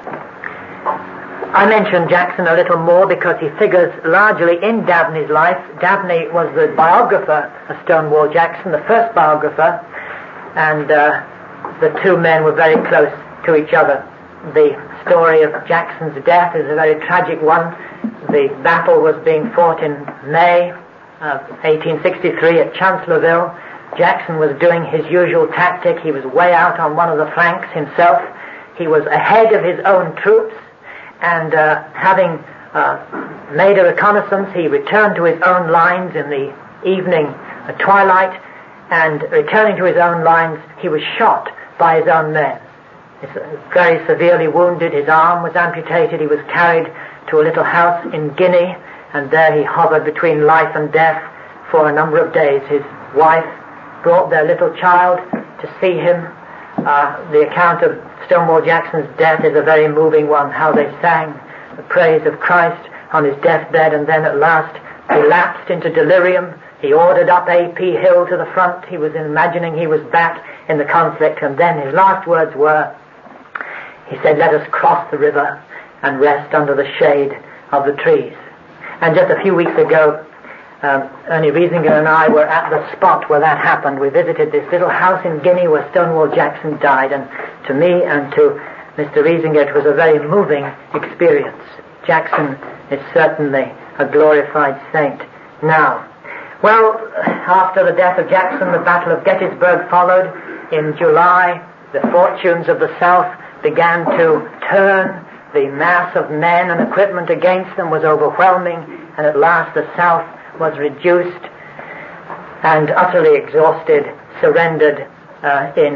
I mentioned Jackson a little more because he figures largely in Dabney's life. Dabney was the biographer of Stonewall Jackson, the first biographer, and the two men were very close to each other. The story of Jackson's death is a very tragic one. The battle was being fought in May of 1863 at Chancellorsville. Jackson was doing his usual tactic. He was way out on one of the flanks himself. He was ahead of his own troops, and having made a reconnaissance, he returned to his own lines in the evening twilight, and returning to his own lines, he was shot by his own men. He's very severely wounded. His arm was amputated. He was carried to a little house in Guinea, and there he hovered between life and death for a number of days. His wife brought their little child to see him. The account of Stonewall Jackson's death is a very moving one, how they sang the praise of Christ on his deathbed, and then at last he lapsed into delirium. He ordered up A.P. Hill to the front. He was imagining he was back in the conflict, and then his last words were, he said, let us cross the river and rest under the shade of the trees. And just a few weeks ago, Ernie Riesinger and I were at the spot where that happened. We visited this little house in Guinea where Stonewall Jackson died, and to me and to Mr. Riesinger it was a very moving experience. Jackson is certainly a glorified saint now. Well, after the death of Jackson, the Battle of Gettysburg followed. In July, the fortunes of the South began to turn. The mass of men and equipment against them was overwhelming, and at last the South was reduced and utterly exhausted, surrendered in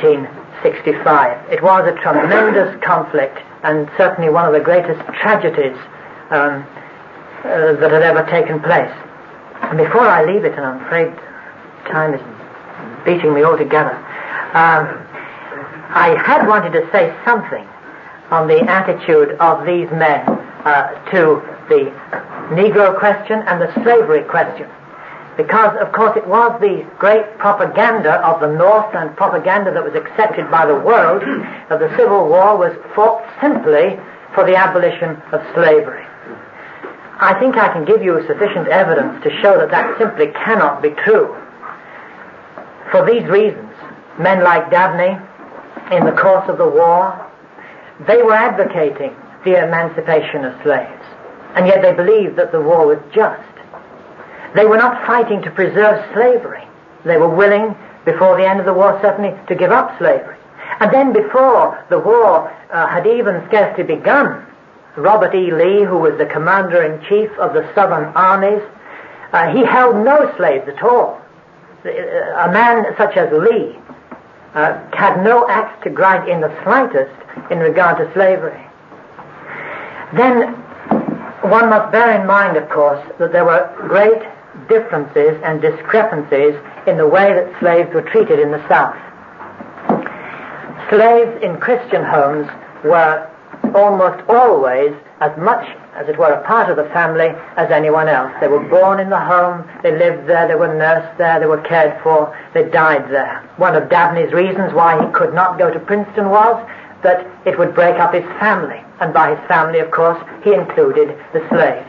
1865. It was a tremendous conflict and certainly one of the greatest tragedies that had ever taken place. And before I leave it, and I'm afraid time is beating me altogether, I had wanted to say something on the attitude of these men to the Negro question and the slavery question. Because, of course, it was the great propaganda of the North and propaganda that was accepted by the world that the Civil War was fought simply for the abolition of slavery. I think I can give you sufficient evidence to show that that simply cannot be true. For these reasons, men like Dabney, in the course of the war, they were advocating the emancipation of slaves, and yet they believed that the war was just. They were not fighting to preserve slavery. They were willing, before the end of the war certainly, to give up slavery. And then before the war had even scarcely begun, Robert E. Lee, who was the commander-in-chief of the Southern armies, he held no slaves at all. A man such as Lee had no axe to grind in the slightest in regard to slavery. Then one must bear in mind, of course, that there were great differences and discrepancies in the way that slaves were treated in the South. Slaves in Christian homes were almost always as much, as it were, a part of the family as anyone else. They were born in the home, they lived there, they were nursed there, they were cared for, they died there. One of Dabney's reasons why he could not go to Princeton was that it would break up his family. And by his family, of course, he included the slaves.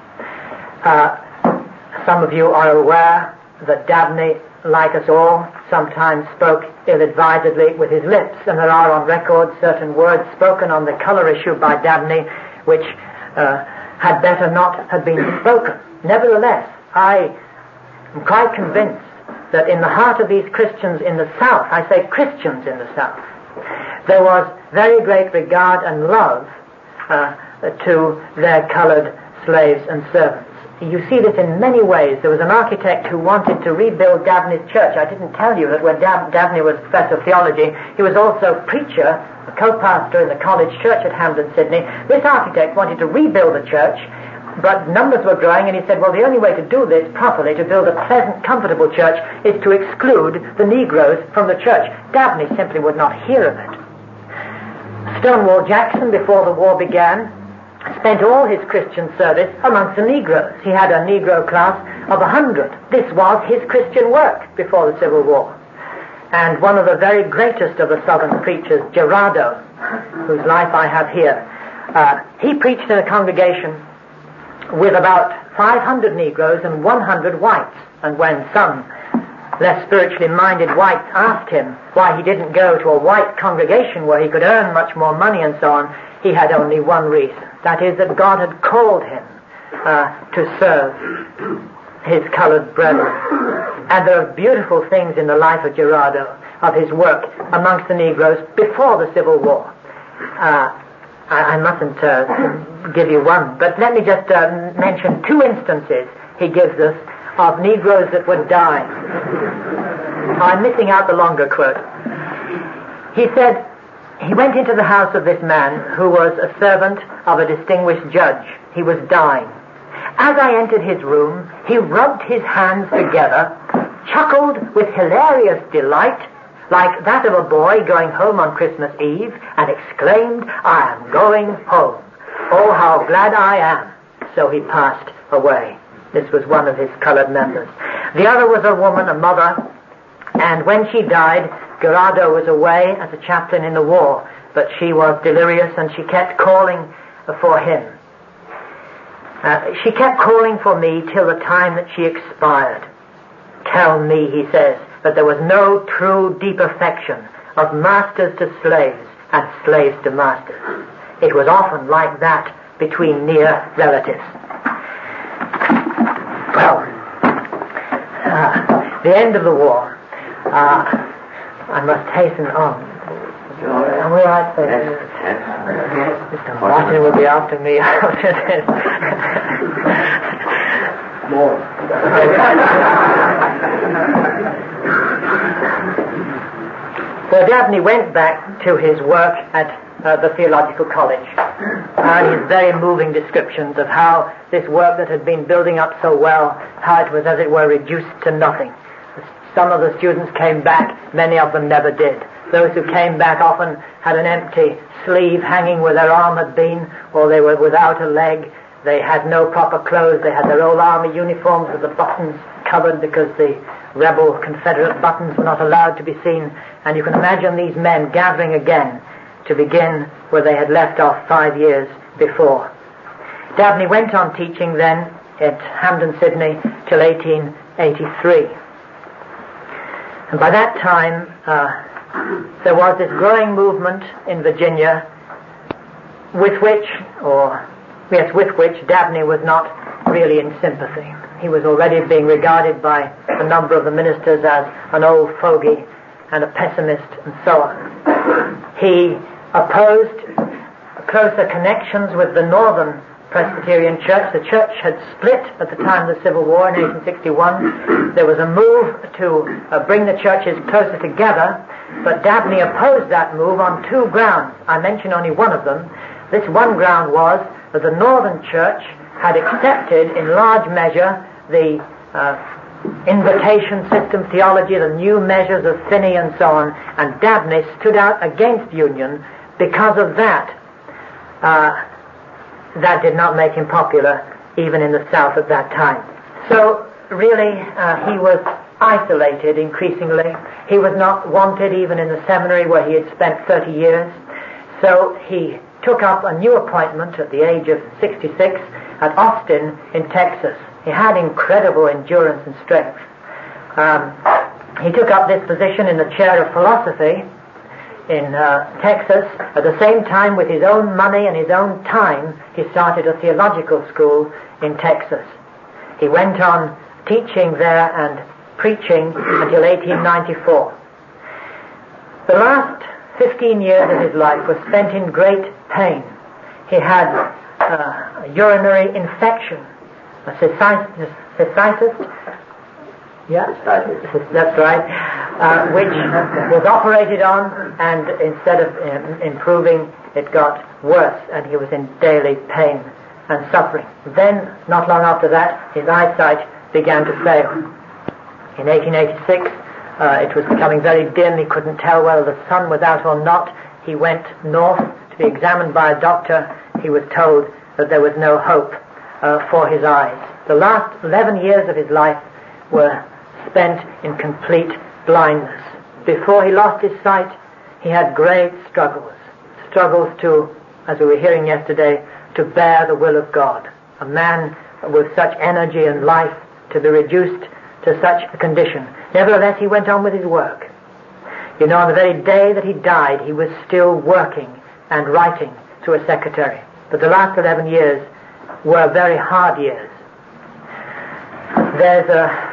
Some of you are aware that Dabney, like us all, sometimes spoke ill-advisedly with his lips, and there are on record certain words spoken on the color issue by Dabney which had better not have been spoken. Nevertheless, I am quite convinced that in the heart of these Christians in the South, I say Christians in the South, there was very great regard and love to their colored slaves and servants. You see this in many ways. There was an architect who wanted to rebuild Dabney's church. I didn't tell you that when Dabney was professor of theology, he was also preacher, a co-pastor in the college church at Hampden, Sydney. This architect wanted to rebuild the church, but numbers were growing, and he said, well, the only way to do this properly, to build a pleasant, comfortable church, is to exclude the Negroes from the church. Dabney simply would not hear of it. Stonewall Jackson, before the war began, spent all his Christian service amongst the Negroes. He had a Negro class of 100. This was his Christian work before the Civil War. And one of the very greatest of the Southern preachers, Gerardo, whose life I have here, he preached in a congregation with about 500 Negroes and 100 whites. And when some less spiritually minded whites asked him why he didn't go to a white congregation where he could earn much more money and so on, he had only one reason. That is that God had called him to serve his colored brethren. And there are beautiful things in the life of Gerardo, of his work amongst the Negroes before the Civil War. I mustn't give you one, but let me just mention two instances he gives us of Negroes that would die. I'm missing out the longer quote. He said, he went into the house of this man who was a servant of a distinguished judge. He was dying. As I entered his room, he rubbed his hands together, chuckled with hilarious delight, like that of a boy going home on Christmas Eve, and exclaimed, I am going home. Oh, how glad I am. So he passed away. This was one of his colored members. The other was a woman, a mother, and when she died, Gerardo was away as a chaplain in the war, but she was delirious and she kept calling for him. She kept calling for me till the time that she expired. Tell me, he says, that there was no true deep affection of masters to slaves and slaves to masters. It was often like that between near relatives. Well, the end of the war. I must hasten on. Am we right? Yes. Mr. Martin will be after me after this. More. So Dabney went back to his work at the Theological College. And his very moving descriptions of how this work that had been building up so well, how it was, as it were, reduced to nothing. Some of the students came back, many of them never did. Those who came back often had an empty sleeve hanging where their arm had been, or they were without a leg. They had no proper clothes. They had their old army uniforms with the buttons covered because the rebel Confederate buttons were not allowed to be seen. And you can imagine these men gathering again to begin where they had left off 5 years before. Dabney went on teaching then at Hampden, Sydney, till 1883. And by that time, there was this growing movement in Virginia with which Dabney was not really in sympathy. He was already being regarded by a number of the ministers as an old fogey and a pessimist and so on. He opposed closer connections with the Northern Presbyterian Church. The church had split at the time of the Civil War in 1861. There was a move to bring the churches closer together, but Dabney opposed that move on two grounds. I mention only one of them. This one ground was that the Northern Church had accepted in large measure the invitation system theology, the new measures of Finney and so on, and Dabney stood out against union because of that. That did not make him popular even in the South at that time. So really he was isolated increasingly. He was not wanted even in the seminary where he had spent 30 years. So he took up a new appointment at the age of 66 at Austin in Texas. He had incredible endurance and strength. He took up this position in the chair of philosophy in Texas. At the same time, with his own money and his own time, he started a theological school in Texas. He went on teaching there and preaching until 1894. The last 15 years of his life were spent in great pain. He had a urinary infection, a cystitis. Yeah, that's right, which was operated on, and instead of improving, it got worse, and he was in daily pain and suffering. Then, not long after that, his eyesight began to fail. In 1886, it was becoming very dim. He couldn't tell whether the sun was out or not. He went north to be examined by a doctor. He was told that there was no hope for his eyes. The last 11 years of his life were spent in complete blindness. Before he lost his sight, he had great struggles to, as we were hearing yesterday, to bear the will of God. A man with such energy and life to be reduced to such a condition. Nevertheless, he went on with his work. You know, on the very day that he died, he was still working and writing to a secretary. But the last 11 years were very hard years. There's a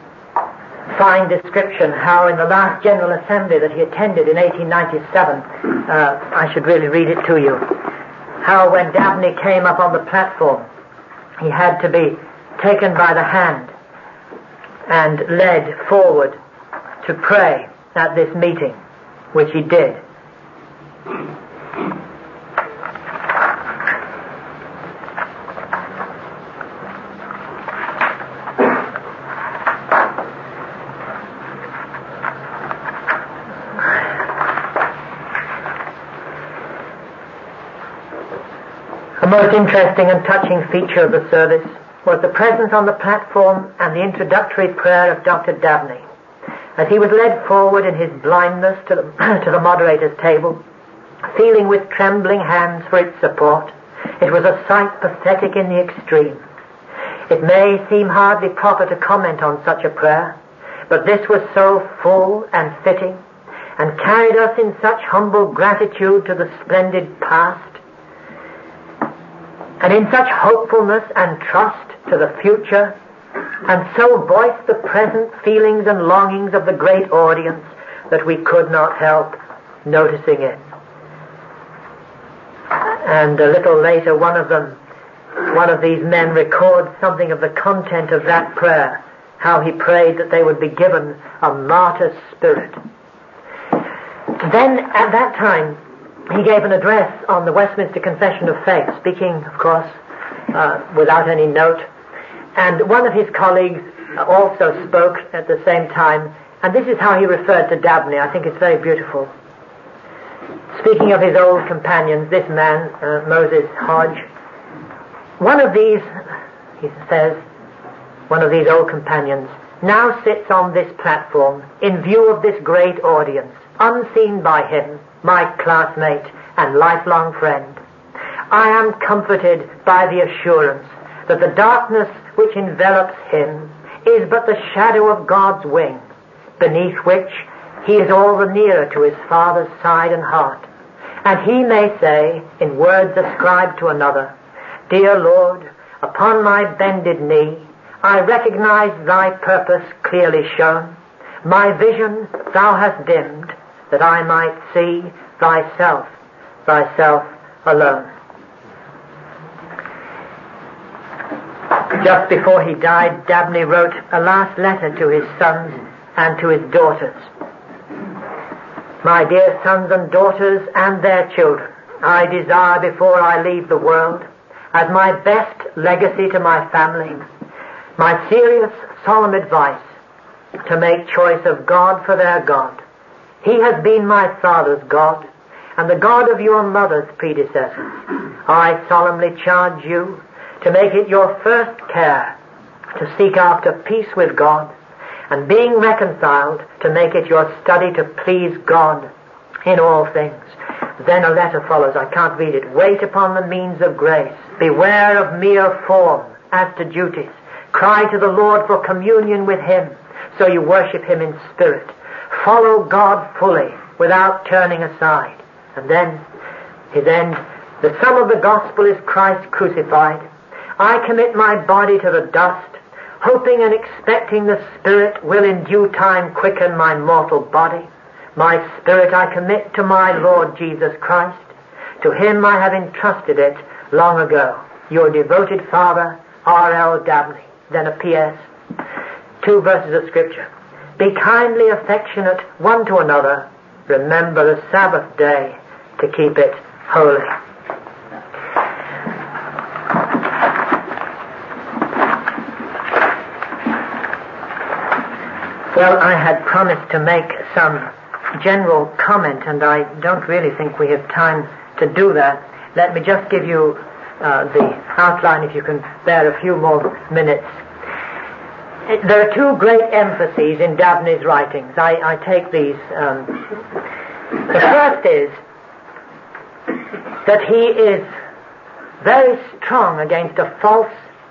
fine description how in the last General Assembly that he attended in 1897, I should really read it to you, how when Dabney came up on the platform, he had to be taken by the hand and led forward to pray at this meeting, which he did. The most interesting and touching feature of the service was the presence on the platform and the introductory prayer of Dr. Dabney. As he was led forward in his blindness to the moderator's table, feeling with trembling hands for its support, it was a sight pathetic in the extreme. It may seem hardly proper to comment on such a prayer, but this was so full and fitting, and carried us in such humble gratitude to the splendid past, and in such hopefulness and trust to the future, and so voiced the present feelings and longings of the great audience that we could not help noticing it. And a little later, one of these men records something of the content of that prayer, how he prayed that they would be given a martyr's spirit. Then, at that time, he gave an address on the Westminster Confession of Faith, speaking, of course, without any note. And one of his colleagues also spoke at the same time, and this is how he referred to Dabney. I think it's very beautiful. Speaking of his old companions, this man, Moses Hodge, one of these, he says, one of these old companions, now sits on this platform in view of this great audience, unseen by him, my classmate and lifelong friend. I am comforted by the assurance that the darkness which envelops him is but the shadow of God's wing, beneath which he is all the nearer to his Father's side and heart. And he may say, in words ascribed to another, "Dear Lord, upon my bended knee, I recognize thy purpose clearly shown. My vision thou hast dimmed, that I might see thyself, thyself alone. Just before he died, Dabney wrote a last letter to his sons and to his daughters. My dear sons and daughters and their children, I desire before I leave the world, as my best legacy to my family, my serious, solemn advice, to make choice of God for their God. He has been my father's God, and the God of your mother's predecessors. I solemnly charge you to make it your first care to seek after peace with God, and being reconciled, to make it your study to please God in all things. Then a letter follows. I can't read it. Wait upon the means of grace. Beware of mere form as to duties. Cry to the Lord for communion with Him, so you worship Him in spirit. Follow God fully, without turning aside. And then, his end, the sum of the gospel is Christ crucified. I commit my body to the dust, hoping and expecting the Spirit will in due time quicken my mortal body. My spirit I commit to my Lord Jesus Christ. To Him I have entrusted it long ago. Your devoted father, R.L. Dabney. Then a P.S. 2 verses of Scripture. Be kindly affectionate one to another. Remember the Sabbath day to keep it holy. Well, I had promised to make some general comment, and I don't really think we have time to do that. Let me just give you the outline, if you can bear a few more minutes. There are two great emphases in Dabney's writings. I take these. The first is that he is very strong against a false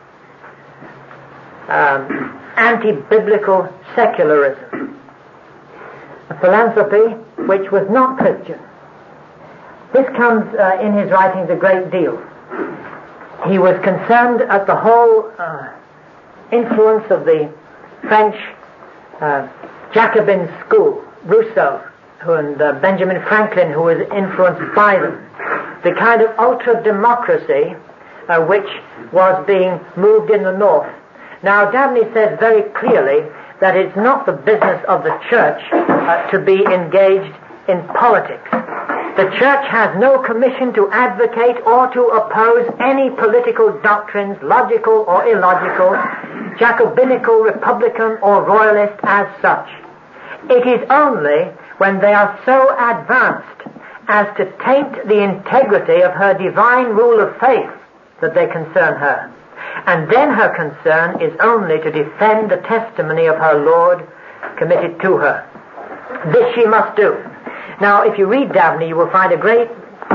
anti-biblical secularism, a philanthropy which was not Christian. This comes in his writings a great deal. He was concerned at the whole influence of the French Jacobin school, Rousseau and Benjamin Franklin, who was influenced by them. The kind of ultra-democracy which was being moved in the North. Now, Dabney says very clearly that it's not the business of the church to be engaged in politics. The church has no commission to advocate or to oppose any political doctrines, logical or illogical, Jacobinical, Republican or Royalist as such. It is only when they are so advanced as to taint the integrity of her divine rule of faith that they concern her. And then her concern is only to defend the testimony of her Lord committed to her. This she must do. Now, if you read Dabney, you will find a good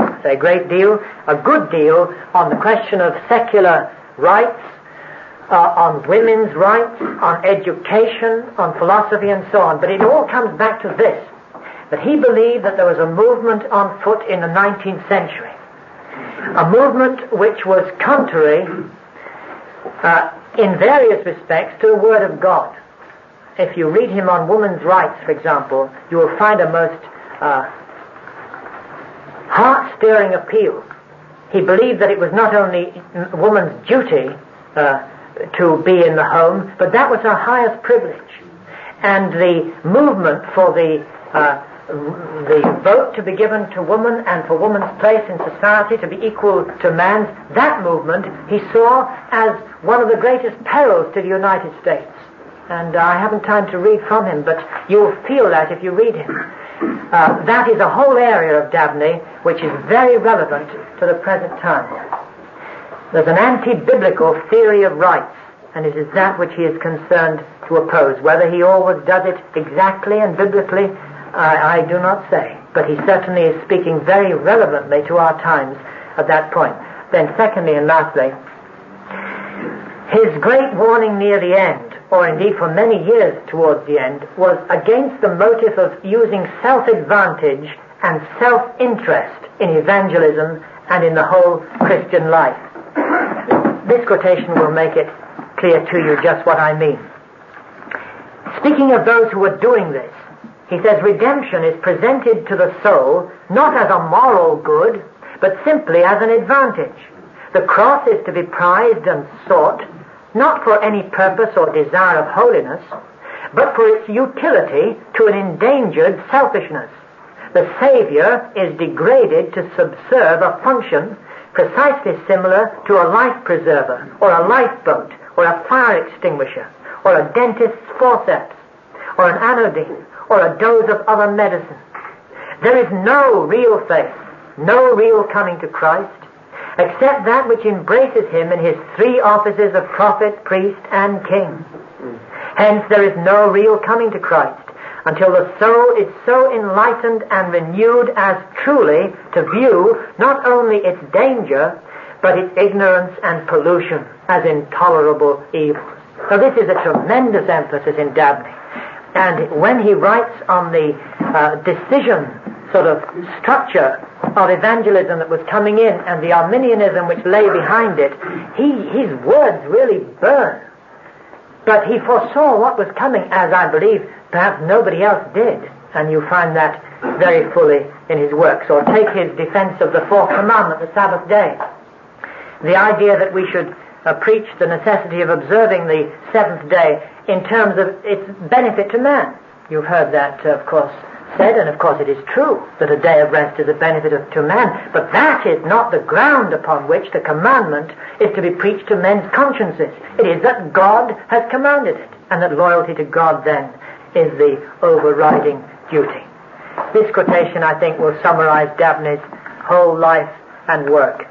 deal on the question of secular rights, on women's rights, on education, on philosophy and so on. But it all comes back to this, that he believed that there was a movement on foot in the 19th century. A movement which was contrary in various respects to the Word of God. If you read him on women's rights, for example, you will find a most heart-stirring appeal. He believed that it was not only woman's duty to be in the home, but that was her highest privilege. And the movement for the vote to be given to woman and for woman's place in society to be equal to man's, that movement he saw as one of the greatest perils to the United States. And I haven't time to read from him, but you'll feel that if you read him. That is a whole area of Dabney which is very relevant to the present time. There's an anti-biblical theory of rights, and it is that which he is concerned to oppose. Whether he always does it exactly and biblically, I do not say, but he certainly is speaking very relevantly to our times at that point. Then secondly and lastly, his great warning near the end, or indeed for many years towards the end, was against the motive of using self-advantage and self-interest in evangelism and in the whole Christian life. This quotation will make it clear to you just what I mean. Speaking of those who were doing this, He says redemption is presented to the soul not as a moral good, but simply as an advantage. The cross is to be prized and sought, not for any purpose or desire of holiness, but for its utility to an endangered selfishness. The Savior is degraded to subserve a function precisely similar to a life preserver, or a lifeboat, or a fire extinguisher, or a dentist's forceps, or an anodyne, or a dose of other medicine. There is no real faith, no real coming to Christ, except that which embraces him in his three offices of prophet, priest, and king. Hence there is no real coming to Christ until the soul is so enlightened and renewed as truly to view not only its danger, but its ignorance and pollution as intolerable evils. So this is a tremendous emphasis in Dabney. And when he writes on the decision sort of structure of evangelism that was coming in and the Arminianism which lay behind it, his words really burn. But he foresaw what was coming, as I believe perhaps nobody else did. And you find that very fully in his works. Or take his defense of the fourth commandment, the Sabbath day. The idea that we should preach the necessity of observing the seventh day in terms of its benefit to man. You've heard that, of course, said, and of course it is true that a day of rest is a benefit to man, but that is not the ground upon which the commandment is to be preached to men's consciences. It is that God has commanded it, and that loyalty to God then is the overriding duty. This quotation, I think, will summarize Dabney's whole life and work.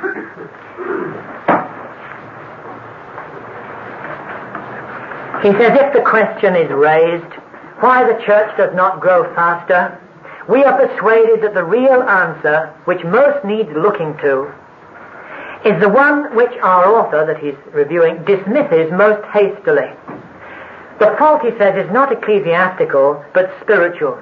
He says, if the question is raised, why the church does not grow faster, we are persuaded that the real answer, which most needs looking to, is the one which our author, that he's reviewing, dismisses most hastily. The fault, he says, is not ecclesiastical, but spiritual.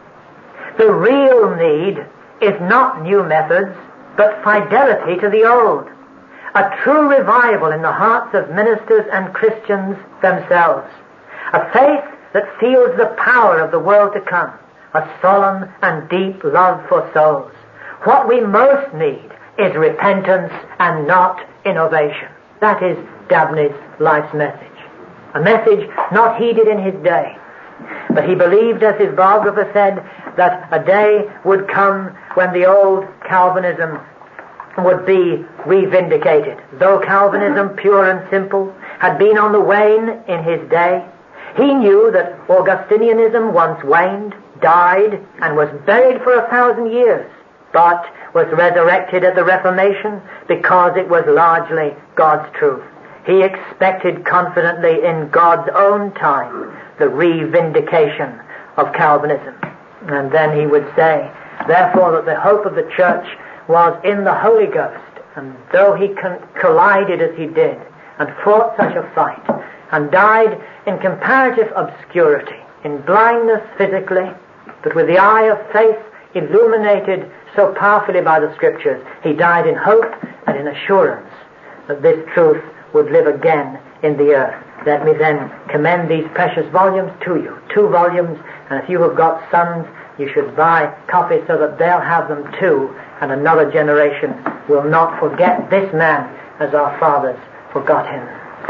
The real need is not new methods, but fidelity to the old. A true revival in the hearts of ministers and Christians themselves. A faith that feels the power of the world to come. A solemn and deep love for souls. What we most need is repentance and not innovation. That is Dabney's life's message. A message not heeded in his day. But he believed, as his biographer said, that a day would come when the old Calvinism would be revindicated. Though Calvinism, pure and simple, had been on the wane in his day, he knew that Augustinianism once waned, died, and was buried for 1,000 years, but was resurrected at the Reformation because it was largely God's truth. He expected confidently in God's own time the revindication of Calvinism. And then he would say, therefore, that the hope of the church was in the Holy Ghost. And though he collided as he did, and fought such a fight, and died in comparative obscurity, in blindness physically, but with the eye of faith illuminated so powerfully by the Scriptures, he died in hope and in assurance that this truth would live again in the earth. Let me then commend these precious volumes to you. 2 volumes, and if you have got sons, you should buy copies so that they'll have them too, and another generation will not forget this man as our fathers forgot him.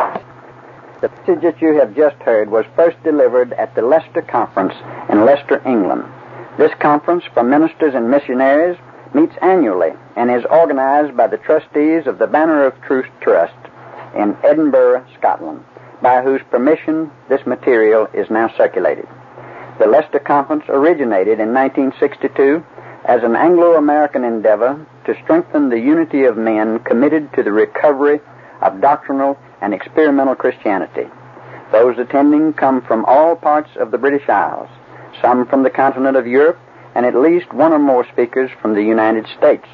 The message that you have just heard was first delivered at the Leicester Conference in Leicester, England. This conference for ministers and missionaries meets annually and is organized by the trustees of the Banner of Truth Trust in Edinburgh, Scotland, by whose permission this material is now circulated. The Leicester Conference originated in 1962 as an Anglo-American endeavor to strengthen the unity of men committed to the recovery of doctrinal and experimental Christianity. Those attending come from all parts of the British Isles, some from the continent of Europe, and at least one or more speakers from the United States.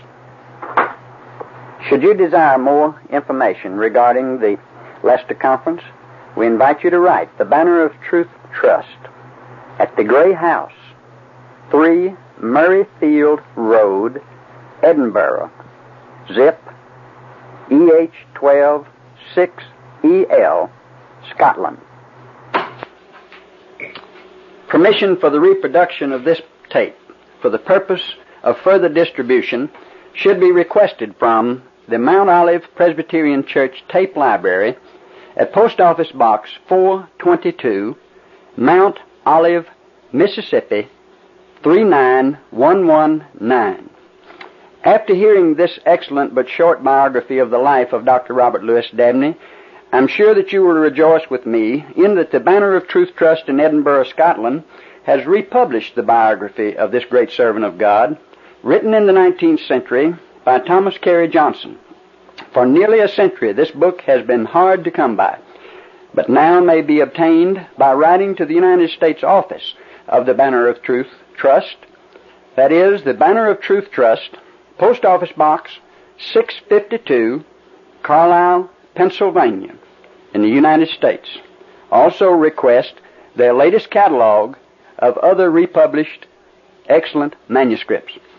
Should you desire more information regarding the Leicester Conference, we invite you to write the Banner of Truth Trust at the Grey House, 3 Murrayfield Road, Edinburgh, zip EH12 6EL, Scotland. Permission for the reproduction of this tape for the purpose of further distribution should be requested from the Mount Olive Presbyterian Church Tape Library at Post Office Box 422, Mount Olive, Mississippi 39119. After hearing this excellent but short biography of the life of Dr. Robert Louis Dabney, I'm sure that you will rejoice with me in that the Banner of Truth Trust in Edinburgh, Scotland, has republished the biography of this great servant of God, written in the 19th century by Thomas Carey Johnson. For nearly a century, this book has been hard to come by, but now may be obtained by writing to the United States office of the Banner of Truth Trust. That is, the Banner of Truth Trust, Post Office Box 652, Carlisle, Pennsylvania, in the United States. Also request their latest catalog of other republished excellent manuscripts.